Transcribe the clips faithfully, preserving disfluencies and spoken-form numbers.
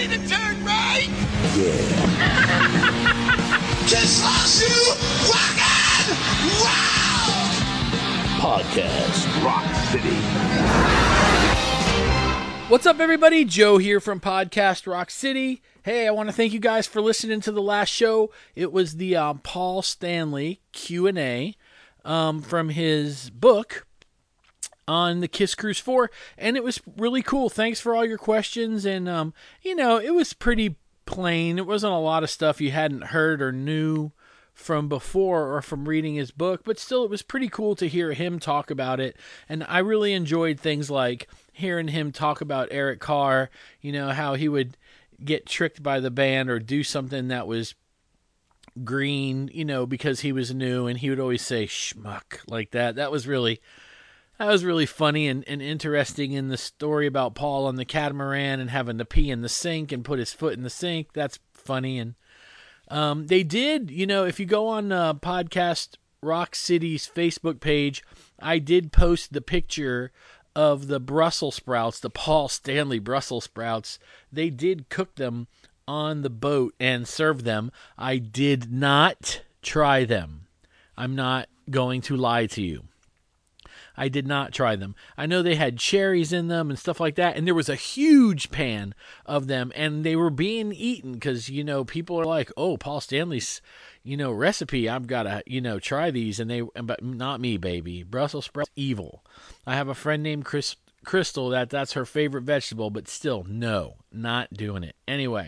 ready to turn right? Yeah. Kiss loves you, rockin'! Wow! Podcast Rock City. What's up, everybody? Joe here from Podcast Rock City. Hey, I want to thank you guys for listening to the last show. It was the um, Paul Stanley Q and A um, from his book on the Kiss Cruise four, and it was really cool. Thanks for all your questions, and, um, you know, it was pretty plain. It wasn't a lot of stuff you hadn't heard or knew from before or from reading his book, but still it was pretty cool to hear him talk about it. And I really enjoyed things like hearing him talk about Eric Carr, you know, how he would get tricked by the band or do something that was green, you know, because he was new, and he would always say schmuck like that. That was really that was really funny and, and interesting in the story about Paul on the catamaran and having to pee in the sink and put his foot in the sink. That's funny. And Um, they did, you know, if you go on uh, Podcast Rock City's Facebook page, I did post the picture of the Brussels sprouts, the Paul Stanley Brussels sprouts. They did cook them on the boat and serve them. I did not try them. I'm not going to lie to you. I did not try them. I know they had cherries in them and stuff like that, and there was a huge pan of them, and they were being eaten because, you know, people are like, oh, Paul Stanley's, you know, recipe, I've got to, you know, try these, and they, but not me, baby. Brussels sprouts, evil. I have a friend named Chris, Crystal that that's her favorite vegetable, but still, no, not doing it. Anyway.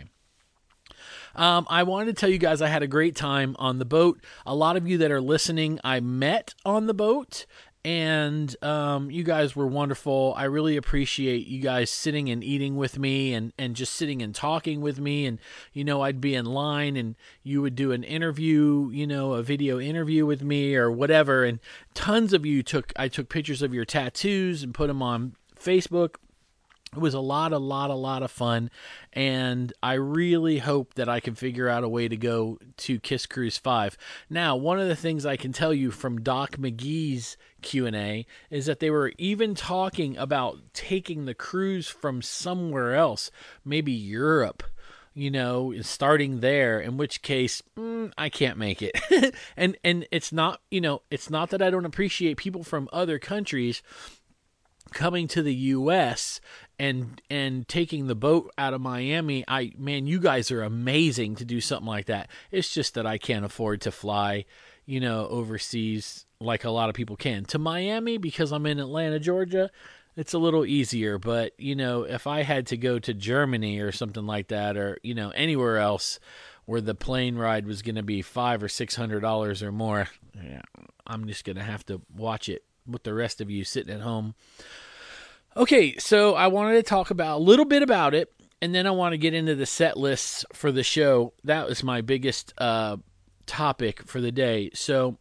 Um, I wanted to tell you guys I had a great time on the boat. A lot of you that are listening, I met on the boat. And um, you guys were wonderful. I really appreciate you guys sitting and eating with me and, and just sitting and talking with me. And, you know, I'd be in line and you would do an interview, you know, a video interview with me or whatever. And tons of you took, I took pictures of your tattoos and put them on Facebook. It was a lot, a lot, a lot of fun, and I really hope that I can figure out a way to go to Kiss Cruise five. Now, one of the things I can tell you from Doc McGee's Q and A is that they were even talking about taking the cruise from somewhere else, maybe Europe, you know, starting there, in which case, mm, I can't make it. and and it's not, you know, it's not that I don't appreciate people from other countries coming to the U S and and taking the boat out of Miami. I man, you guys are amazing to do something like that. It's just that I can't afford to fly, you know, overseas like a lot of people can. To Miami, because I'm in Atlanta, Georgia, it's a little easier. But, you know, if I had to go to Germany or something like that, or, you know, anywhere else where the plane ride was going to be five or six hundred dollars or more, yeah, I'm just going to have to watch it with the rest of you sitting at home. Okay, so I wanted to talk about a little bit about it, and then I want to get into the set lists for the show. That was my biggest uh, topic for the day. So,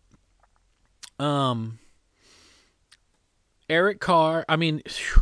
um, Eric Carr, I mean,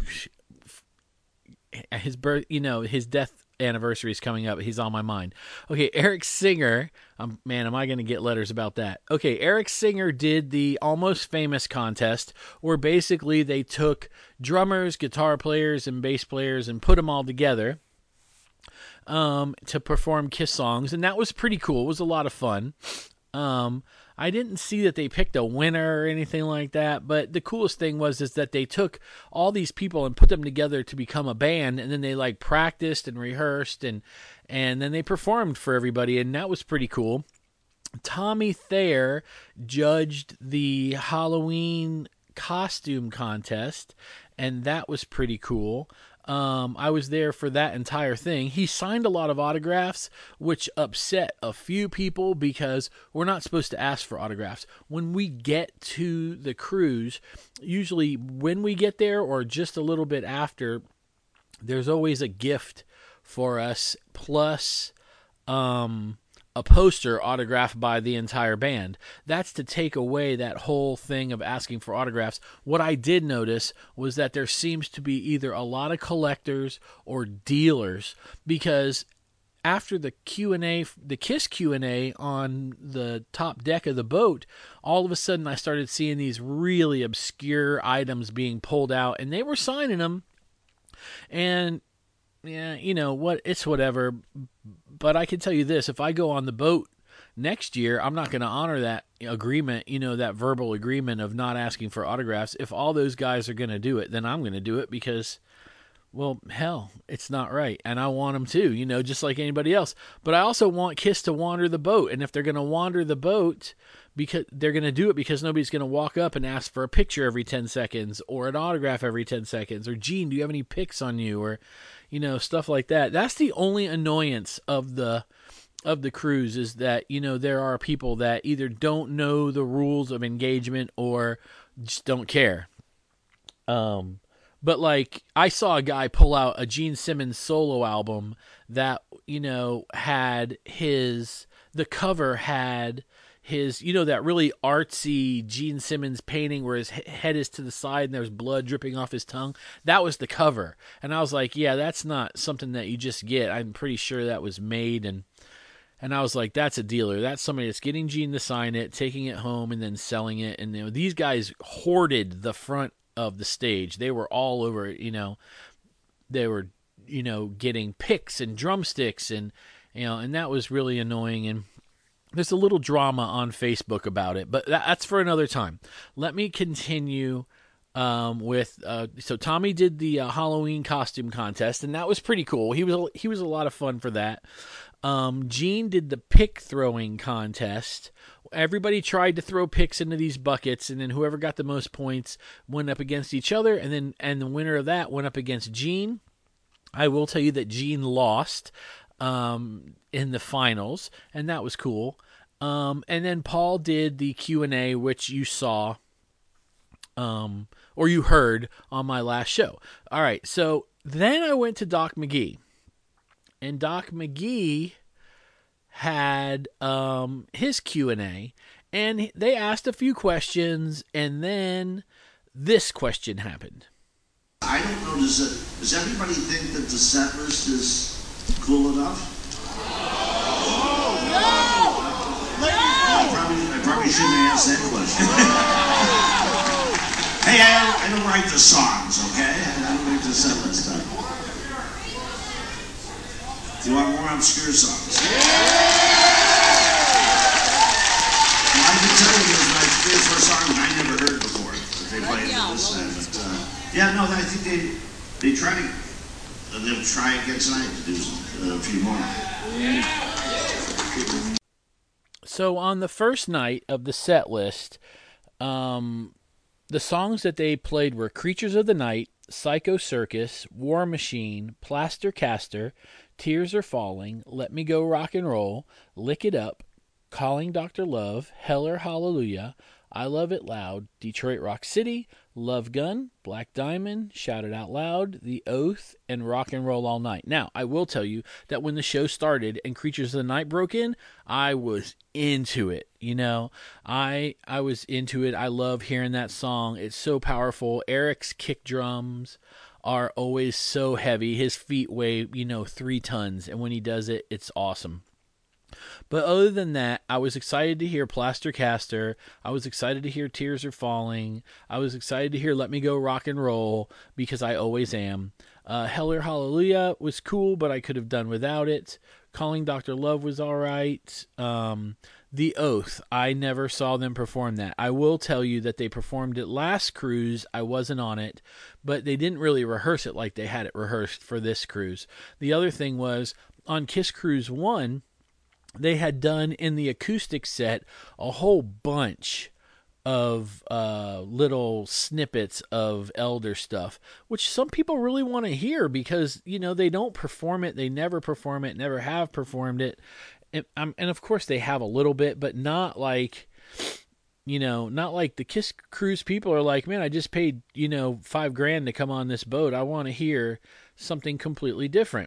his birth, you know, his death anniversary is coming up. He's on my mind. Okay, Eric Singer. Um, man, am I going to get letters about that? Okay, Eric Singer did the Almost Famous contest, where basically they took drummers, guitar players, and bass players and put them all together um, to perform Kiss songs, and that was pretty cool. It was a lot of fun. Um, I didn't see that they picked a winner or anything like that, but the coolest thing was is that they took all these people and put them together to become a band, and then they like practiced and rehearsed, and and then they performed for everybody, and that was pretty cool. Tommy Thayer judged the Halloween costume contest, and that was pretty cool. Um, I was there for that entire thing. He signed a lot of autographs, which upset a few people because we're not supposed to ask for autographs. When we get to the cruise, usually when we get there or just a little bit after, there's always a gift for us, plus um, a poster autographed by the entire band. That's to take away that whole thing of asking for autographs. What I did notice was that there seems to be either a lot of collectors or dealers, because after the Q and A, the Kiss Q and A on the top deck of the boat, all of a sudden I started seeing these really obscure items being pulled out, and they were signing them. And yeah, you know what? It's whatever. But I can tell you this: if I go on the boat next year, I'm not going to honor that agreement, you know, that verbal agreement of not asking for autographs. If all those guys are going to do it, then I'm going to do it because, well, hell, it's not right. And I want them to, you know, just like anybody else. But I also want Kiss to wander the boat. And if they're going to wander the boat, because they're going to do it because nobody's going to walk up and ask for a picture every ten seconds or an autograph every ten seconds or, Gene, do you have any pics on you? Or, you know, stuff like that. That's the only annoyance of the of the cruise is that, you know, there are people that either don't know the rules of engagement or just don't care. Um, but like I saw a guy pull out a Gene Simmons solo album that, you know, had his, the cover had his, you know, that really artsy Gene Simmons painting where his head is to the side and there's blood dripping off his tongue. That was the cover. And I was like, yeah, that's not something that you just get. I'm pretty sure that was made. And, And I was like, that's a dealer. That's somebody that's getting Gene to sign it, taking it home, and then selling it. And you know, these guys hoarded the front of the stage. They were all over, you know, they were, you know, getting picks and drumsticks. And, you know, and that was really annoying. And there's a little drama on Facebook about it. But that's for another time. Let me continue um, with, uh, so Tommy did the uh, Halloween costume contest, and that was pretty cool. He was, he was a lot of fun for that. Um, Gene did the pick throwing contest. Everybody tried to throw picks into these buckets, and then whoever got the most points went up against each other, and then and the winner of that went up against Gene. I will tell you that Gene lost um, in the finals, and that was cool. Um, and then Paul did the Q and A, which you saw um, or you heard on my last show. All right, so then I went to Doc McGee. And Doc McGee had um, his Q and A, and they asked a few questions, and then this question happened. I don't know, does, it, does everybody think that the set list is cool enough? Oh, no! No! I probably, I probably shouldn't have asked that question. Hey, I don't, I don't write the songs, okay? I don't write the set list stuff. You want more obscure songs? Yeah! Well, I can tell you there's like three or four songs I never heard before that they played at this set. But, uh, yeah, no, I think they they try to uh, they'll try again tonight to do some, uh, a few more. Yeah. So on the first night of the set list, um, the songs that they played were Creatures of the Night, Psycho Circus, War Machine, Plaster Caster, Tears Are Falling, Let Me Go Rock and Roll, Lick It Up, Calling Doctor Love, Heller Hallelujah, I Love It Loud, Detroit Rock City, Love Gun, Black Diamond, Shout It Out Loud, The Oath, and Rock and Roll All Night. Now, I will tell you that when the show started and Creatures of the Night broke in, I was into it. You know, I I was into it. I love hearing that song. It's so powerful. Eric's kick drums are always so heavy. His feet weigh, you know, three tons. And when he does it, it's awesome. But other than that, I was excited to hear Plaster Caster. I was excited to hear Tears Are Falling. I was excited to hear Let Me Go Rock and Roll, because I always am. Uh, Heller Hallelujah was cool, but I could have done without it. Calling Doctor Love was all right. Um, The Oath, I never saw them perform that. I will tell you that they performed it last cruise. I wasn't on it, but they didn't really rehearse it like they had it rehearsed for this cruise. The other thing was, on Kiss Cruise one, they had done in the acoustic set a whole bunch of uh, little snippets of Elder stuff, which some people really want to hear because, you know, they don't perform it. They never perform it, never have performed it. And, um, and of course they have a little bit, but not like, you know, not like the Kiss Cruise people are like, man, I just paid, you know, five grand to come on this boat. I want to hear something completely different.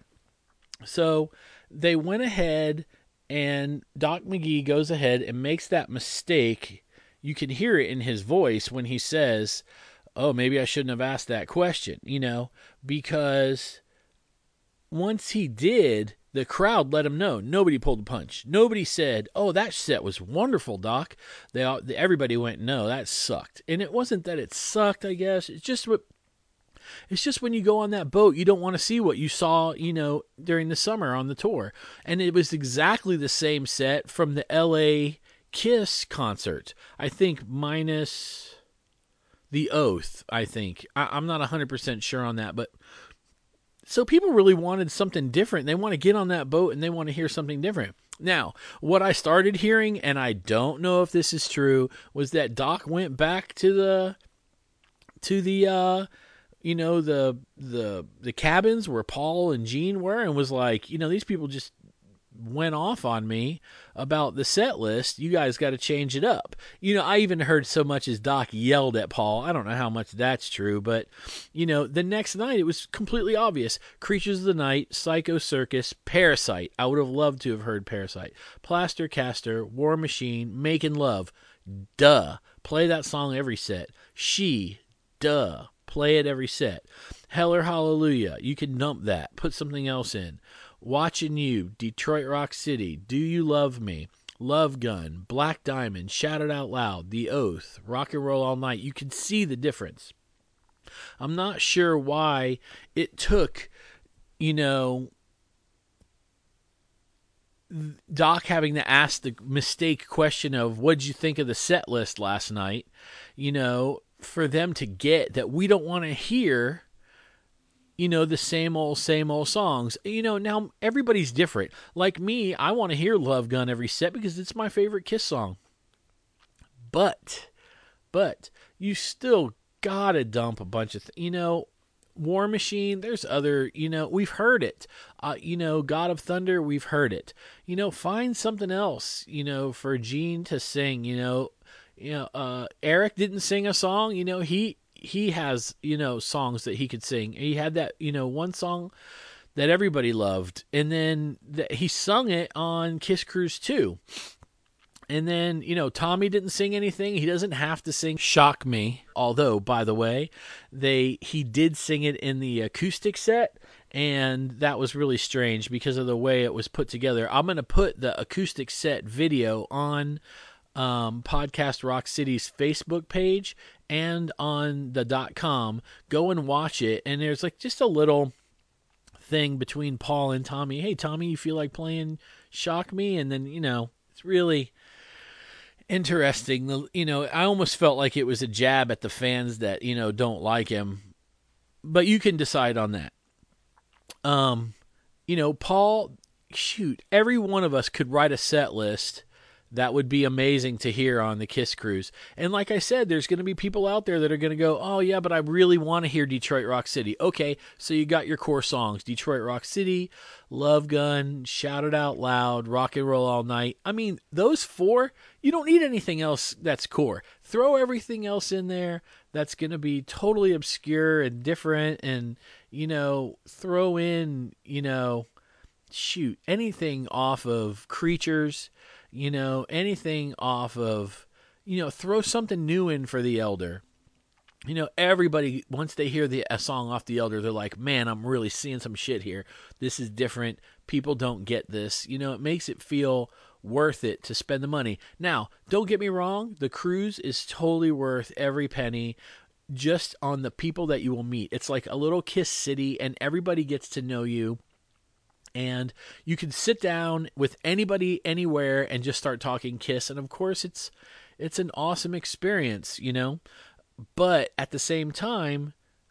So they went ahead, and Doc McGee goes ahead and makes that mistake. You can hear it in his voice when he says, oh, maybe I shouldn't have asked that question, you know, because once he did, the crowd let him know. Nobody pulled a punch. Nobody said, oh, that set was wonderful, Doc. They all, everybody went, no, that sucked. And it wasn't that it sucked, I guess. It's just what It's just when you go on that boat, you don't want to see what you saw, you know, during the summer on the tour. And it was exactly the same set from the L A Kiss concert. I think minus the Oath, I think. I, I'm not one hundred percent sure on that, but so people really wanted something different. They want to get on that boat and they want to hear something different. Now, what I started hearing, and I don't know if this is true, was that Doc went back to the to the uh, you know, the the the cabins where Paul and Gene were, and was like, you know, these people just went off on me about the set list. You guys got to change it up. You know, I even heard so much as Doc yelled at Paul. I don't know how much that's true, but, you know, the next night it was completely obvious. Creatures of the Night, Psycho Circus, Parasite. I would have loved to have heard Parasite. Plaster Caster, War Machine, Making Love. Duh. Play that song every set. She. Duh. Play it every set. Hell or Hallelujah. You can dump that. Put something else in. Watching You, Detroit Rock City, Do You Love Me, Love Gun, Black Diamond, Shout It Out Loud, The Oath, Rock and Roll All Night. You can see the difference. I'm not sure why it took, you know, Doc having to ask the mistake question of what'd you think of the set list last night, you know, for them to get that we don't want to hear, you know, the same old, same old songs. You know, now everybody's different. Like me, I want to hear Love Gun every set because it's my favorite Kiss song. But, but, you still gotta dump a bunch of, th- you know, War Machine, there's other, you know, we've heard it. Uh, you know, God of Thunder, we've heard it. You know, find something else, you know, for Gene to sing, you know. You know, uh, Eric didn't sing a song, you know, he, he has, you know, songs that he could sing. He had that, you know, one song that everybody loved. And then th- he sung it on Kiss Cruise two. And then, you know, Tommy didn't sing anything. He doesn't have to sing Shock Me. Although, by the way, they he did sing it in the acoustic set. And that was really strange because of the way it was put together. I'm going to put the acoustic set video on Um, Podcast Rock City's Facebook page and on the .com. Go and watch it. And there's like just a little thing between Paul and Tommy. Hey, Tommy, you feel like playing Shock Me? And then, you know, it's really interesting. The, you know, I almost felt like it was a jab at the fans that, you know, don't like him. But you can decide on that. Um, you know, Paul, shoot, every one of us could write a set list that would be amazing to hear on the Kiss Cruise. And like I said, there's going to be people out there that are going to go, oh yeah, but I really want to hear Detroit Rock City. Okay, so you got your core songs. Detroit Rock City, Love Gun, Shout It Out Loud, Rock and Roll All Night. I mean, those four, you don't need anything else that's core. Throw everything else in there that's going to be totally obscure and different, and, you know, throw in, you know, shoot, anything off of Creatures, you know, anything off of, you know, throw something new in for The Elder. You know, everybody, once they hear the a song off The Elder, they're like, man, I'm really seeing some shit here. This is different. People don't get this. You know, it makes it feel worth it to spend the money. Now, don't get me wrong. The cruise is totally worth every penny just on the people that you will meet. It's like a little Kiss City, and everybody gets to know you. And you can sit down with anybody anywhere and just start talking Kiss. And of course, it's it's an awesome experience, you know. But at the same time,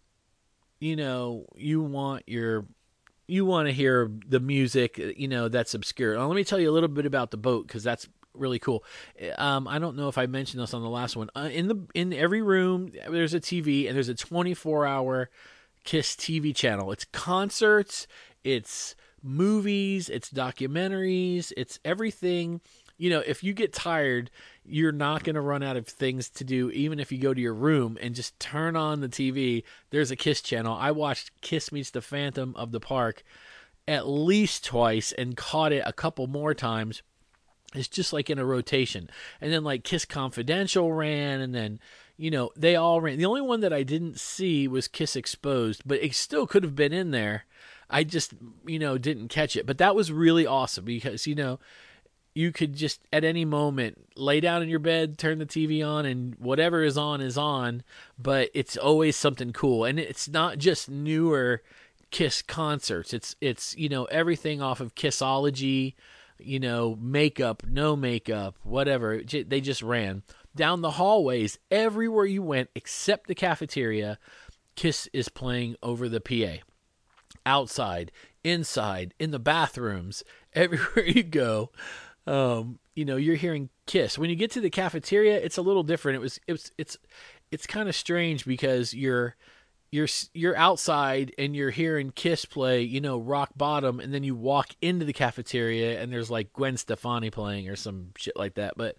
you know, you want your you want to hear the music, you know, that's obscure. Now, let me tell you a little bit about the boat, because that's really cool. Um, I don't know if I mentioned this on the last one. Uh, in the in every room, there's a T V, and there's a twenty-four hour Kiss T V channel. It's concerts, it's movies, it's documentaries, it's everything. You know, if you get tired, you're not going to run out of things to do, even if you go to your room and just turn on the T V. There's a Kiss channel. I watched Kiss Meets the Phantom of the Park at least twice and caught it a couple more times. It's just like in a rotation. And then like Kiss Confidential ran, and then, you know, they all ran. The only one that I didn't see was Kiss Exposed, but it still could have been in there. I just, you know, didn't catch it. But that was really awesome because, you know, you could just at any moment lay down in your bed, turn the T V on, and whatever is on is on, but it's always something cool. And it's not just newer Kiss concerts. It's, it's you know, everything off of Kissology, you know, makeup, no makeup, whatever. They just ran. Down the hallways, everywhere you went except the cafeteria, Kiss is playing over the P A. Outside, inside, in the bathrooms, everywhere you go, um, you know, you're hearing Kiss. When you get to the cafeteria, it's a little different. It was, it was, it's, it's kind of strange because you're, you're, you're outside and you're hearing Kiss play, you know, Rock Bottom, and then you walk into the cafeteria and there's like Gwen Stefani playing or some shit like that. But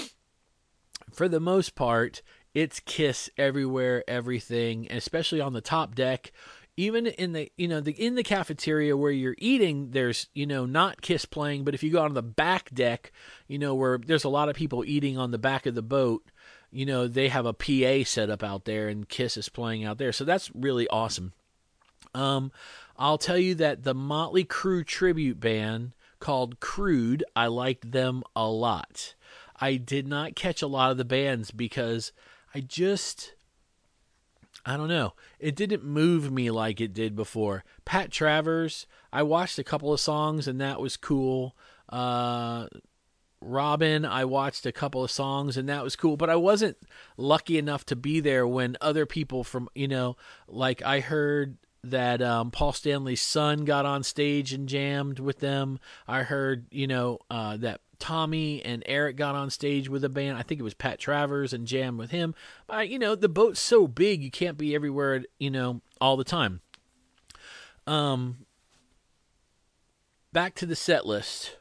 for the most part, it's Kiss everywhere, everything, and especially on the top deck. Even in the, you know, the in the cafeteria where you're eating, there's, you know, not Kiss playing, but if you go on the back deck, you know, where there's a lot of people eating on the back of the boat, you know, they have a P A set up out there and Kiss is playing out there. So that's really awesome. Um, I'll tell you that the Motley Crue tribute band called Crude, I liked them a lot. I did not catch a lot of the bands because I just, I don't know, it didn't move me like it did before. Pat Travers, I watched a couple of songs and that was cool. Uh, Robin, I watched a couple of songs and that was cool, but I wasn't lucky enough to be there when other people from, you know, like I heard that um, Paul Stanley's son got on stage and jammed with them. I heard, you know, uh, that Tommy and Eric got on stage with a band. I think it was Pat Travers and jammed with him. But, you know, the boat's so big, you can't be everywhere, you know, all the time. Um, back to the set list.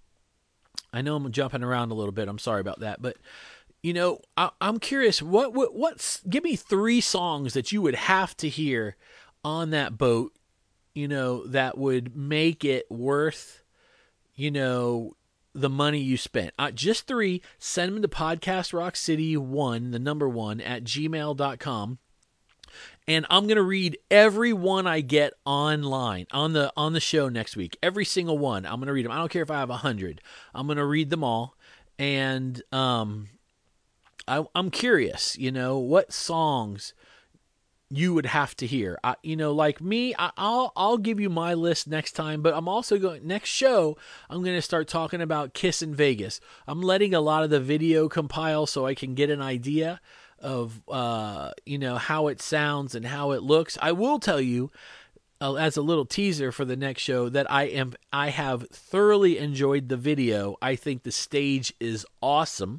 I know I'm jumping around a little bit. I'm sorry about that. But, you know, I, I'm curious, what, what, what's, give me three songs that you would have to hear on that boat, you know, that would make it worth, you know, the money you spent. Uh, just three. Send them to podcast rock city one, the number one, at gmail dot com. And I'm going to read every one I get online on the on the show next week. Every single one. I'm going to read them. I don't care if I have a hundred. I'm going to read them all. And um, I, I'm curious, you know, what songs you would have to hear. I, you know, like me, I, I'll I'll give you my list next time, but I'm also going, next show, I'm going to start talking about Kiss in Vegas. I'm letting a lot of the video compile so I can get an idea of, uh, you know, how it sounds and how it looks. I will tell you, uh, as a little teaser for the next show, that I am I have thoroughly enjoyed the video. I think the stage is awesome.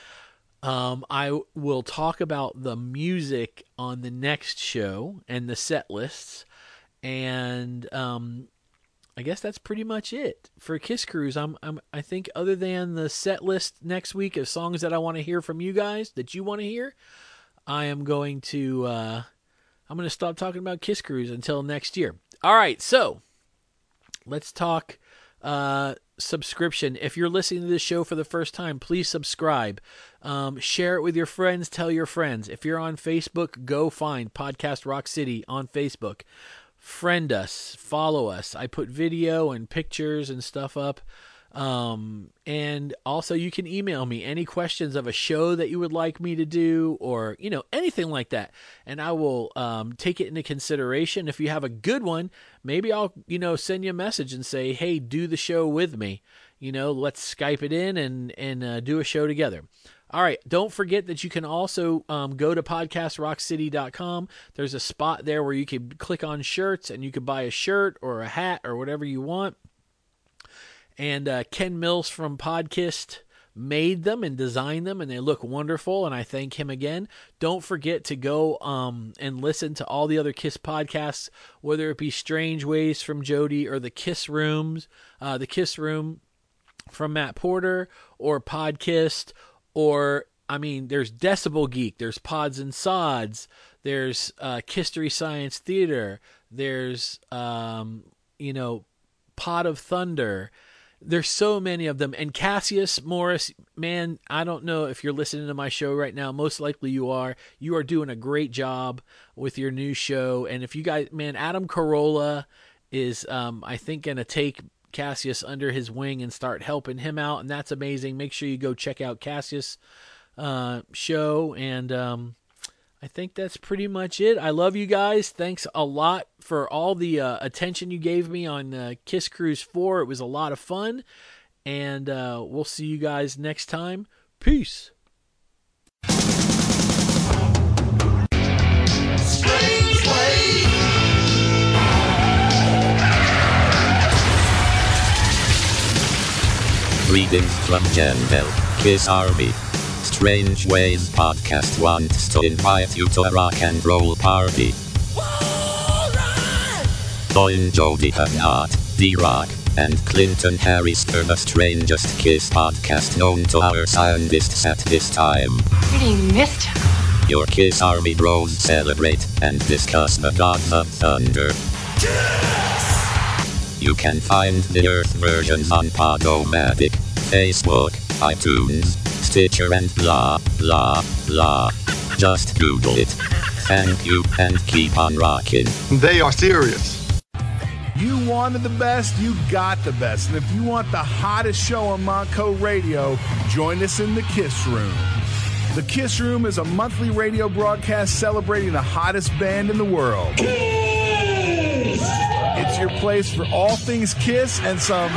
Um, I will talk about the music on the next show and the set lists. And um, I guess that's pretty much it for Kiss Cruise. I'm, I'm, I think other than the set list next week of songs that I want to hear from you guys, that you want to hear, I am going to, uh, I'm going to stop talking about Kiss Cruise until next year. All right. So let's talk, uh, subscription. If you're listening to this show for the first time, please subscribe. Um, share it with your friends. Tell your friends. If you're on Facebook, go find Podcast Rock City on Facebook. Friend us. Follow us. I put video and pictures and stuff up. Um, and also you can email me any questions of a show that you would like me to do, or, you know, anything like that. And I will, um, take it into consideration. If you have a good one, maybe I'll, you know, send you a message and say, hey, do the show with me. You know, let's Skype it in and, and, uh, do a show together. All right. Don't forget that you can also, um, go to podcast rock city dot com. There's a spot there where you can click on shirts and you can buy a shirt or a hat or whatever you want. And uh, Ken Mills from Podkist made them and designed them, and they look wonderful, and I thank him again. Don't forget to go um, and listen to all the other Kiss podcasts, whether it be Strange Ways from Jody or the Kiss Rooms, uh, the Kiss Room from Matt Porter, or Podkist, or, I mean, there's Decibel Geek, there's Pods and Sods, there's uh, Kisstory Science Theater, there's, um, you know, Pod of Thunder. There's so many of them. And Cassius Morris, man, I don't know if you're listening to my show right now. Most likely you are. You are doing a great job with your new show. And if you guys, man, Adam Carolla is, um, I think, going to take Cassius under his wing and start helping him out, and that's amazing. Make sure you go check out Cassius' uh, show, and um, I think that's pretty much it. I love you guys. Thanks a lot for all the uh, attention you gave me on uh, Kiss Cruise four. It was a lot of fun, and uh, we'll see you guys next time. Peace. Strange way. Greetings from Genville, Kiss Army. Strange Ways Podcast wants to invite you to a rock and roll party. Join Jody Habnot, D-Rock, and Clinton Harris for the strangest Kiss podcast known to our scientists at this time. Pretty mystical. Your Kiss Army bros celebrate and discuss the gods of thunder. Kiss! You can find the Earth versions on Podomatic, Facebook, iTunes, Stitcher, and blah, blah, blah. Just Google it. Thank you, and keep on rocking. They are serious. You wanted the best, you got the best. And if you want the hottest show on Montco Radio, join us in the Kiss Room. The Kiss Room is a monthly radio broadcast celebrating the hottest band in the world. Kiss! It's your place for all things Kiss and some...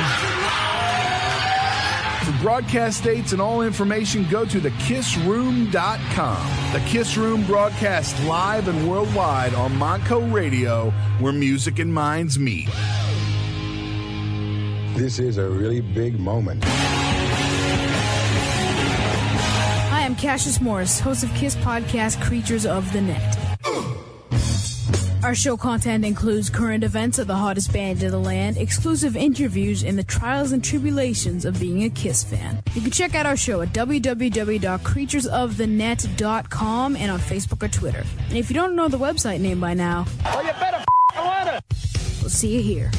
For broadcast dates and all information, go to the kiss room dot com. The Kiss Room broadcasts live and worldwide on Montco Radio, where music and minds meet. This is a really big moment. Hi, I'm Cassius Morris, host of Kiss podcast Creatures of the Net. Our show content includes current events of the hottest band in the land, exclusive interviews, and the trials and tribulations of being a Kiss fan. You can check out our show at w w w dot creatures of the net dot com and on Facebook or Twitter. And if you don't know the website name by now, Oh, you better f***ing learn it. we'll see you here.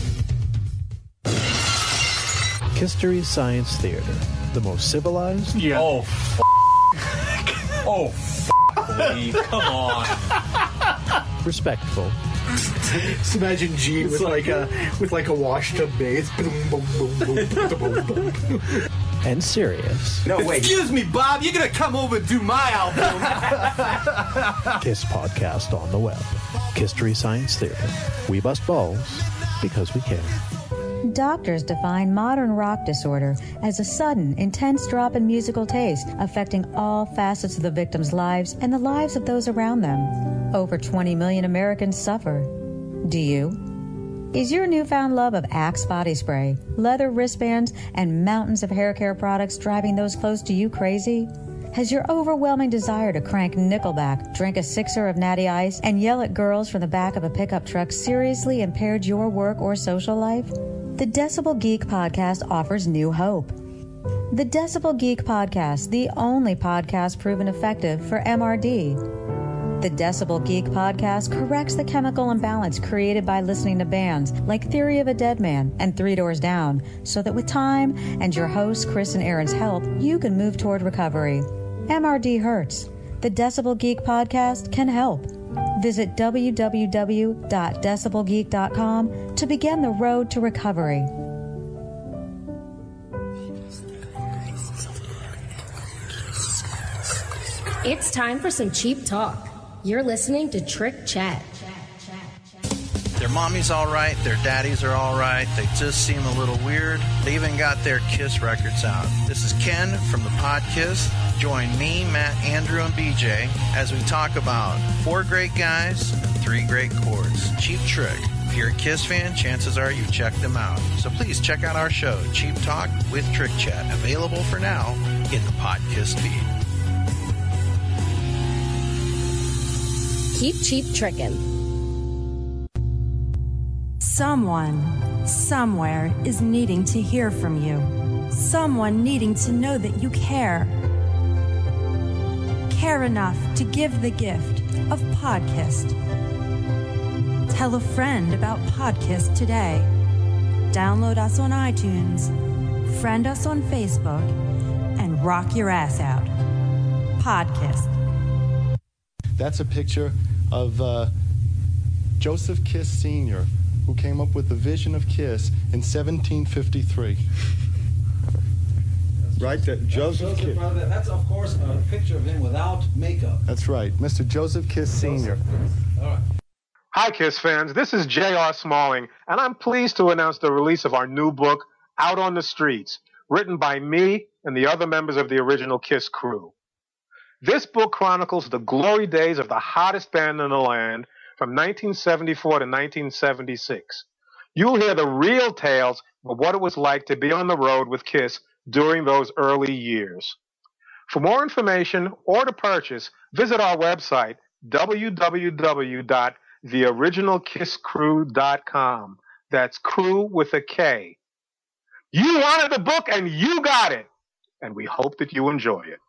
History Science Theater, the most civilized. Yeah. Oh, f***. Oh, f***. Lee, come on. Respectful. Just imagine Gene with like a with like a wash tub bass. Boom, boom, boom, boom, boom, boom, boom. And serious. No, wait. Excuse me, Bob. You're going to come over and do my album. Kiss podcast on the web. History Science Theater. We bust balls because we care. Doctors define modern rock disorder as a sudden, intense drop in musical taste affecting all facets of the victims' lives and the lives of those around them. Over twenty million Americans suffer. Do you? Is your newfound love of Axe body spray, leather wristbands, and mountains of hair care products driving those close to you crazy? Has your overwhelming desire to crank Nickelback, drink a sixer of Natty Ice, and yell at girls from the back of a pickup truck seriously impaired your work or social life? The Decibel Geek Podcast offers new hope. The Decibel Geek Podcast, the only podcast proven effective for M R D. The Decibel Geek Podcast corrects the chemical imbalance created by listening to bands like Theory of a Dead Man and Three Doors Down, so that with time and your hosts Chris and Aaron's help, you can move toward recovery. M R D hurts. The Decibel Geek Podcast can help. Visit w w w dot decibel geek dot com to begin the road to recovery. It's time for some cheap talk. You're listening to Trick Chat. Their mommy's all right, their daddies are all right, they just seem a little weird. They even got their Kiss records out. This is Ken from the Pod Kiss. Join me, Matt, Andrew, and B J as we talk about four great guys and three great chords. Cheap Trick. If you're a Kiss fan, chances are you've checked them out. So please check out our show, Cheap Talk with Trick Chat, available for now in the Pod Kiss feed. Keep cheap trickin'. Someone, somewhere, is needing to hear from you. Someone needing to know that you care. Care enough to give the gift of Podcast. Tell a friend about Podcast today. Download us on iTunes, friend us on Facebook, and rock your ass out. Podcast. That's a picture of uh, Joseph Kiss Senior who came up with the vision of KISS in seventeen fifty-three. Right, that Joseph Joseph Kiss. brother, that's of course a picture of him without makeup. That's right, Mister Joseph Kiss Senior All right. Hi, KISS fans. This is J R. Smalling, and I'm pleased to announce the release of our new book, Out on the Streets, written by me and the other members of the original KISS crew. This book chronicles the glory days of the hottest band in the land from nineteen seventy-four to nineteen seventy-six. You'll hear the real tales of what it was like to be on the road with KISS during those early years. For more information or to purchase, visit our website, w w w dot the original kiss crew dot com. That's crew with a K. You wanted the book and you got it, and we hope that you enjoy it.